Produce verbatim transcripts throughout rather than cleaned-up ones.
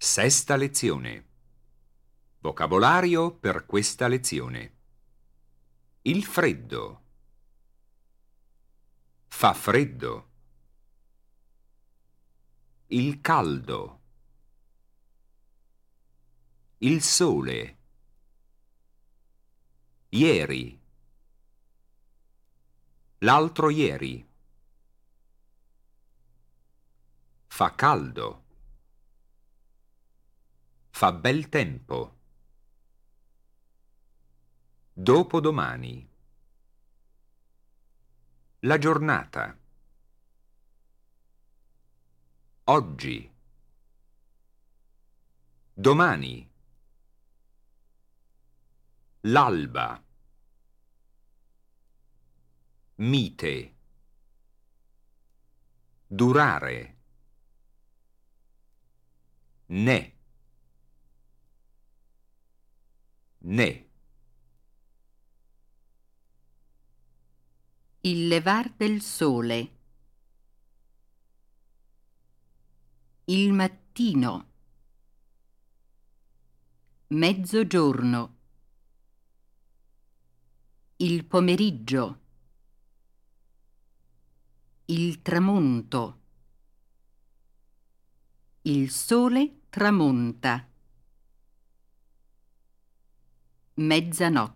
Sesta lezione. Vocabolario per questa lezione. Il freddo. Fa freddo. Il caldo. Il sole. Ieri. L'altro ieri. Fa caldo. Fa bel tempo. Dopodomani. La giornata. Oggi. Domani. L'alba. Mite. Durare. Ne. Ne. Il levar del sole. Il mattino. Mezzogiorno. Il pomeriggio. Il tramonto. Il sole tramonta. Mezzanotte.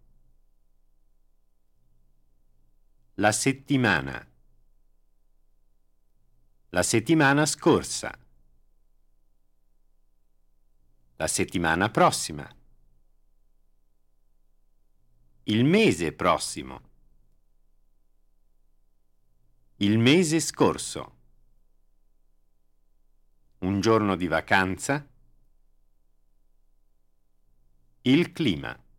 La settimana. La settimana scorsa. La settimana prossima. Il mese prossimo. Il mese scorso. Un giorno di vacanza. Il clima.